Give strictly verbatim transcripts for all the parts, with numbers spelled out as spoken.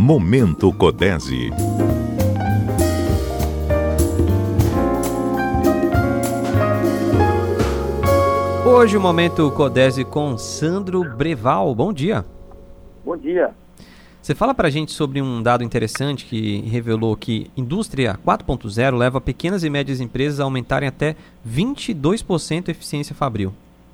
Momento Codese. Hoje o Momento Codese com Sandro Breval. Bom dia. Bom dia. Você fala pra gente sobre um dado interessante que revelou que Indústria quatro ponto zero leva pequenas e médias empresas a aumentarem até vinte e dois por cento a eficiência fabril.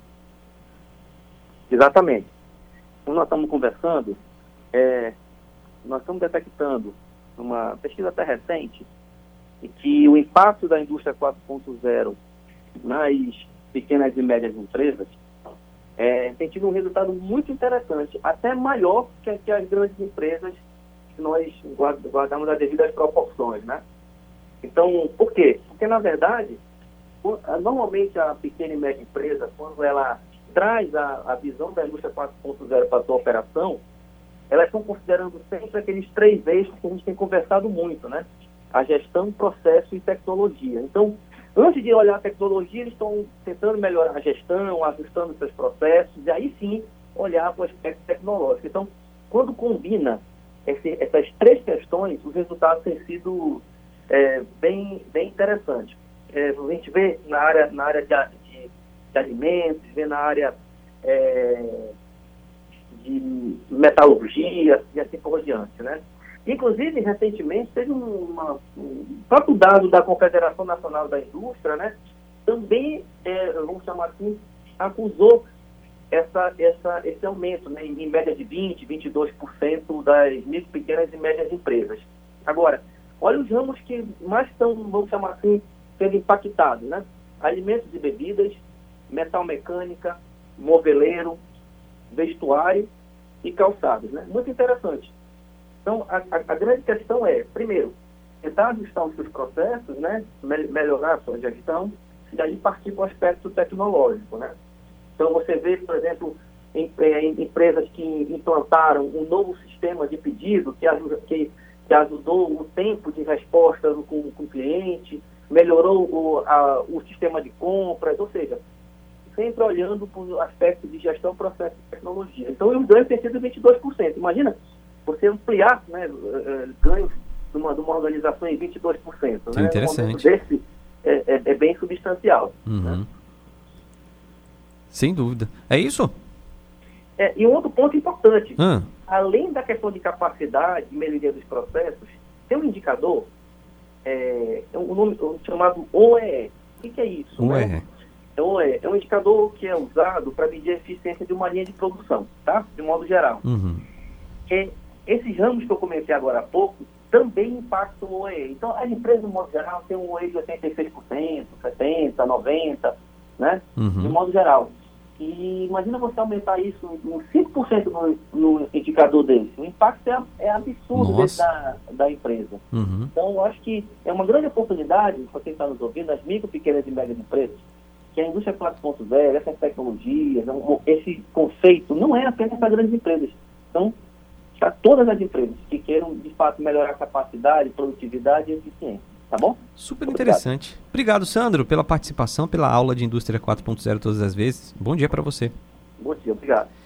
Exatamente. Como nós estamos conversando, é, nós estamos detectando, numa pesquisa até recente, que o impacto da Indústria quatro ponto zero nas pequenas e médias empresas é, tem tido um resultado muito interessante, até maior que, que as grandes empresas, que nós guardamos as devidas proporções, né? Então, por quê? Porque, na verdade, normalmente a pequena e média empresa, quando ela traz a, a visão da Indústria quatro ponto zero para a sua operação, elas estão considerando sempre aqueles três eixos que a gente tem conversado muito, né? A gestão, processo e tecnologia. Então, antes de olhar a tecnologia, eles estão tentando melhorar a gestão, ajustando seus processos, e aí sim olhar para o aspecto tecnológico. Então, quando combina esse, essas três questões, os resultados têm sido é, bem, bem interessantes. É, a gente vê na área, na área de, de, de alimentos, vê na área é, de metalurgia e assim por diante, né? Inclusive, recentemente, teve uma, um próprio dado da Confederação Nacional da Indústria, né, também, é, vamos chamar assim, acusou essa, essa, esse aumento, né, em média de vinte por cento, vinte e dois por cento das micro, pequenas e médias empresas. Agora, olha os ramos que mais estão, vamos chamar assim, sendo impactados, né? Alimentos e bebidas, metal mecânica, moveleiro, vestuário e calçados, né? Muito interessante. Então, a, a, a grande questão é, primeiro, tentar ajustar os seus processos, né, me, melhorar a sua gestão, e aí partir para o aspecto tecnológico, né? Então, você vê, por exemplo, em, em, empresas que implantaram um novo sistema de pedido que, ajuda, que, que ajudou o tempo de resposta do, com, com o cliente, melhorou o, a, o sistema de compras, ou seja, sempre olhando para o aspecto de gestão, processo e tecnologia. Então, os ganhos têm sido vinte e dois por cento. Imagina você ampliar, né, ganhos de uma, de uma organização em vinte e dois por cento. Sim, né? interessante. Um momento desse é, é, é bem substancial. Uhum. Né? Sem dúvida. É isso? É, e um outro ponto importante, Ah. além da questão de capacidade e melhoria dos processos, tem um indicador, é, um nome um chamado O E E. O que, que é isso? O E E. Né? É, o E E. É um indicador que é usado para medir a eficiência de uma linha de produção, tá? De modo geral. Uhum. É, esses ramos que eu comentei agora há pouco também impactam o O E E. Então, as empresas, no modo geral, têm um O E E de oitenta e seis por cento, setenta por cento, noventa por cento, né? Uhum. De modo geral. E imagina você aumentar isso em cinco por cento no, no indicador desse. O impacto é, é absurdo dentro da, da empresa. Uhum. Então, eu acho que é uma grande oportunidade para quem está nos ouvindo, as micro, pequenas e médias empresas, que a indústria quatro ponto zero, essas tecnologias, esse conceito, não é apenas para grandes empresas. Então, para todas as empresas que queiram, de fato, melhorar a capacidade, produtividade e eficiência. Tá bom? Super interessante. Obrigado. Obrigado, Sandro, pela participação, pela aula de Indústria quatro ponto zero todas as vezes. Bom dia para você. Bom dia, obrigado.